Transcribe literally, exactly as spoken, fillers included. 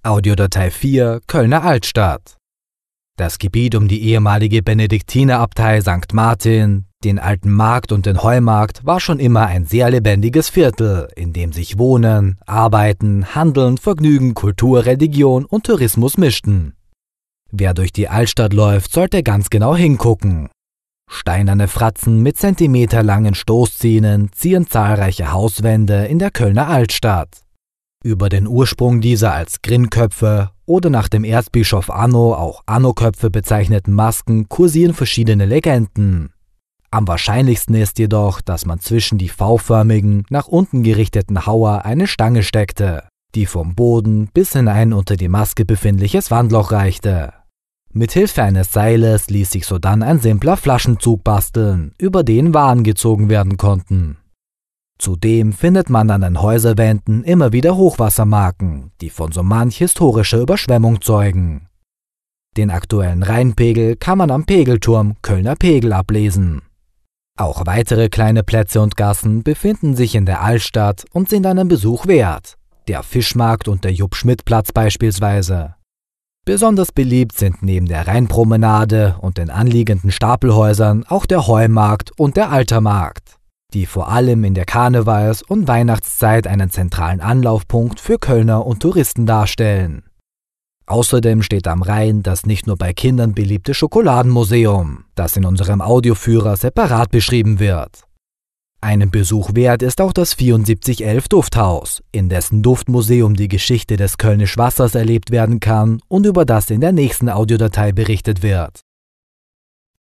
Audiodatei vier Kölner Altstadt. Das Gebiet um die ehemalige Benediktinerabtei Sankt Martin, den Alten Markt und den Heumarkt war schon immer ein sehr lebendiges Viertel, in dem sich Wohnen, Arbeiten, Handeln, Vergnügen, Kultur, Religion und Tourismus mischten. Wer durch die Altstadt läuft, sollte ganz genau hingucken. Steinerne Fratzen mit zentimeterlangen Stoßzähnen zieren zahlreiche Hauswände in der Kölner Altstadt. Über den Ursprung dieser als Grinnköpfe oder nach dem Erzbischof Anno auch Anno-Köpfe bezeichneten Masken kursieren verschiedene Legenden. Am wahrscheinlichsten ist jedoch, dass man zwischen die V-förmigen, nach unten gerichteten Hauer eine Stange steckte, die vom Boden bis in ein unter die Maske befindliches Wandloch reichte. Mithilfe eines Seiles ließ sich sodann ein simpler Flaschenzug basteln, über den Waren gezogen werden konnten. Zudem findet man an den Häuserwänden immer wieder Hochwassermarken, die von so manch historischer Überschwemmung zeugen. Den aktuellen Rheinpegel kann man am Pegelturm Kölner Pegel ablesen. Auch weitere kleine Plätze und Gassen befinden sich in der Altstadt und sind einen Besuch wert, der Fischmarkt und der Jupp-Schmidt-Platz beispielsweise. Besonders beliebt sind neben der Rheinpromenade und den anliegenden Stapelhäusern auch der Heumarkt und der Altermarkt, die vor allem in der Karnevals- und Weihnachtszeit einen zentralen Anlaufpunkt für Kölner und Touristen darstellen. Außerdem steht am Rhein das nicht nur bei Kindern beliebte Schokoladenmuseum, das in unserem Audioführer separat beschrieben wird. Einen Besuch wert ist auch das vierundsiebzig elf Dufthaus, in dessen Duftmuseum die Geschichte des Kölnisch Wassers erlebt werden kann und über das in der nächsten Audiodatei berichtet wird.